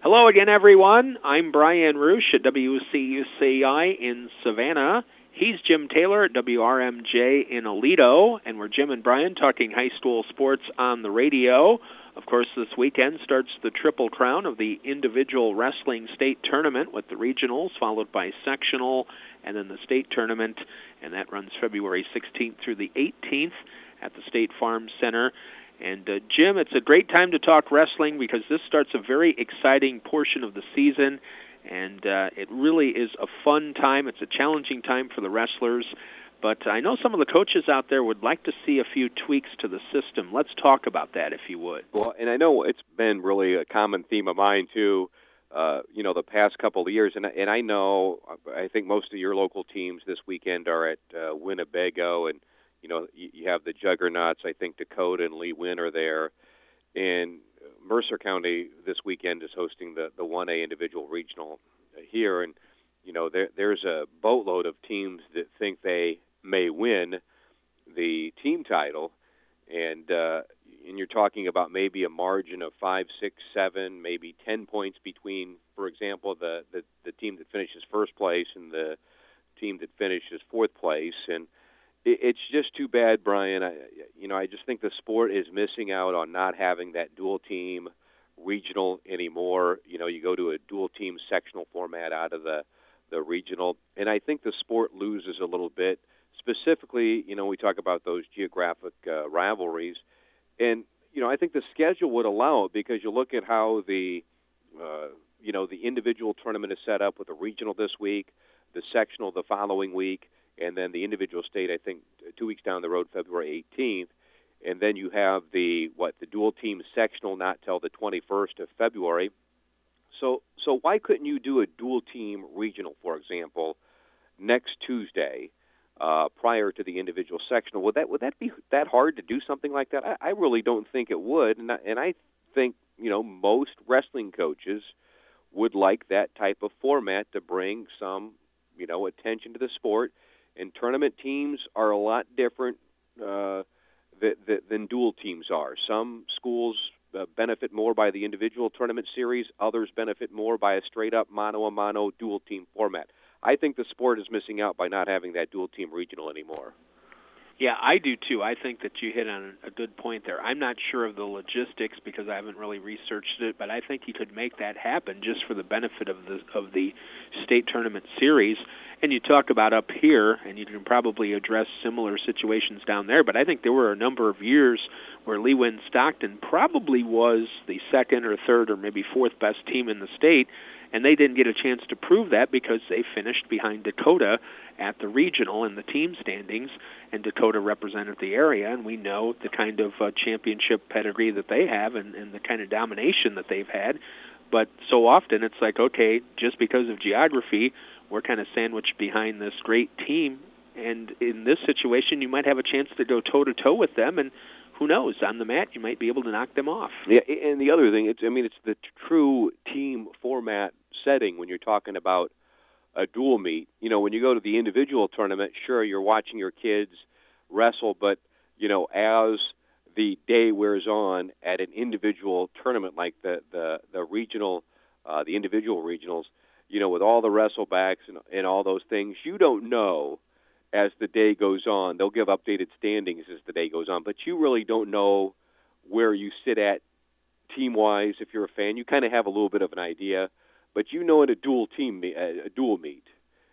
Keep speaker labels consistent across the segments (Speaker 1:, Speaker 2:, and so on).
Speaker 1: Hello again, everyone. I'm Brian Roosh at WCUCI in Savannah. He's Jim Taylor at WRMJ in Aledo, and we're Jim and Brian talking high school sports on the radio. Of course, this weekend starts the Triple Crown of the individual wrestling state tournament with the regionals, followed by sectional, and then the state tournament, and that runs February 16th through the 18th at the State Farm Center. And Jim, it's a great time to talk wrestling because this starts a very exciting portion of the season, and it really is a fun time. It's a challenging time for the wrestlers, but I know some of the coaches out there would like to see a few tweaks to the system. Let's talk about that, if you would.
Speaker 2: Well, and I know it's been really a common theme of mine, too, the past couple of years. And I know, I think most of your local teams this weekend are at Winnebago, and you have the juggernauts. I think Dakota and Lee Win are there. And Mercer County this weekend is hosting the 1A individual regional here. And, there's a boatload of teams that think they may win the team title. And you're talking about maybe a margin of 5, 6, 7, maybe 10 points between, for example, the team that finishes first place and the team that finishes fourth place. And it's just too bad, Brian. I just think the sport is missing out on not having that dual team regional anymore. You go to a dual team sectional format out of the regional, and I think the sport loses a little bit. Specifically, we talk about those geographic rivalries, and I think the schedule would allow it because you look at how the individual tournament is set up with the regional this week, the sectional the following week, and then the individual state, I think, 2 weeks down the road, February 18th. And then you have the dual team sectional not till the 21st of February. So why couldn't you do a dual team regional, for example, next Tuesday prior to the individual sectional? Would that be that hard to do something like that? I really don't think it would. And I think, most wrestling coaches would like that type of format to bring some, attention to the sport. And tournament teams are a lot different than dual teams are. Some schools benefit more by the individual tournament series. Others benefit more by a straight-up mano-a-mano dual team format. I think the sport is missing out by not having that dual team regional anymore.
Speaker 1: Yeah, I do too. I think that you hit on a good point there. I'm not sure of the logistics because I haven't really researched it, but I think you could make that happen just for the benefit of the state tournament series. And you talk about up here, and you can probably address similar situations down there, but I think there were a number of years where Lewin Stockton probably was the second or third or maybe fourth best team in the state, and they didn't get a chance to prove that because they finished behind Dakota at the regional in the team standings, and Dakota represented the area, and we know the kind of championship pedigree that they have and the kind of domination that they've had. But so often it's like, okay, just because of geography, we're kind of sandwiched behind this great team, and in this situation you might have a chance to go toe-to-toe with them, and who knows, on the mat you might be able to knock them off.
Speaker 2: Yeah, and the other thing, it's the true team format setting when you're talking about a dual meet. When you go to the individual tournament, sure, you're watching your kids wrestle, but, as the day wears on at an individual tournament like the regional, the individual regionals, with all the wrestlebacks and all those things, you don't know as the day goes on. They'll give updated standings as the day goes on, but you really don't know where you sit at team-wise. If you're a fan, you kind of have a little bit of an idea, but in a dual meet,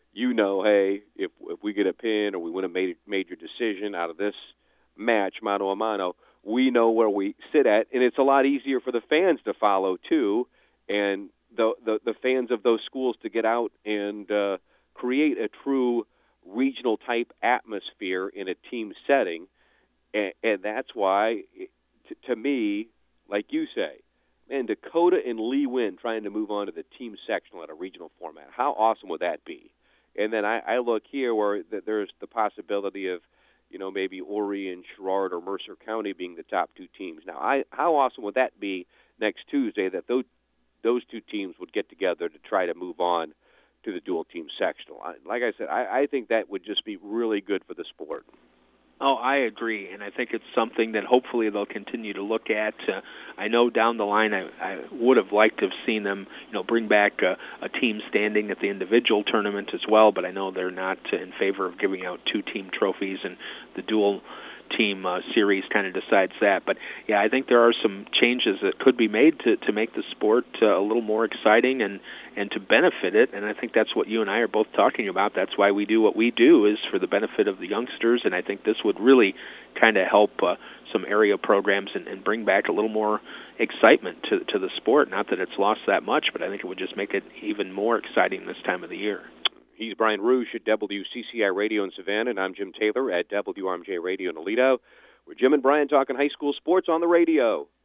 Speaker 2: hey, if we get a pin or we win a major decision out of this match, mano-a-mano, we know where we sit at, and it's a lot easier for the fans to follow, too, and the fans of those schools to get out and create a true regional-type atmosphere in a team setting, and that's why, to me, like you say, man, Dakota and Lee Win trying to move on to the team sectional at a regional format. How awesome would that be? And then I look here where there's the possibility of, maybe Horry and Sherrard or Mercer County being the top two teams. Now, how awesome would that be next Tuesday that those two teams would get together to try to move on to the dual team sectional? Like I said, I think that would just be really good for the sport.
Speaker 1: Oh, I agree, and I think it's something that hopefully they'll continue to look at. I know down the line I would have liked to have seen them, bring back a team standing at the individual tournament as well, but I know they're not in favor of giving out two-team trophies, and the dual team series kind of decides that. But yeah, I think there are some changes that could be made to make the sport a little more exciting and to benefit it, and I think that's what you and I are both talking about. That's why we do what we do, is for the benefit of the youngsters, and I think this would really kind of help some area programs and bring back a little more excitement to the sport. Not that it's lost that much, but I think it would just make it even more exciting this time of the year.
Speaker 2: He's Brian Rouge at WCCI Radio in Savannah, and I'm Jim Taylor at WRMJ Radio in Aledo. We're Jim and Brian talking high school sports on the radio.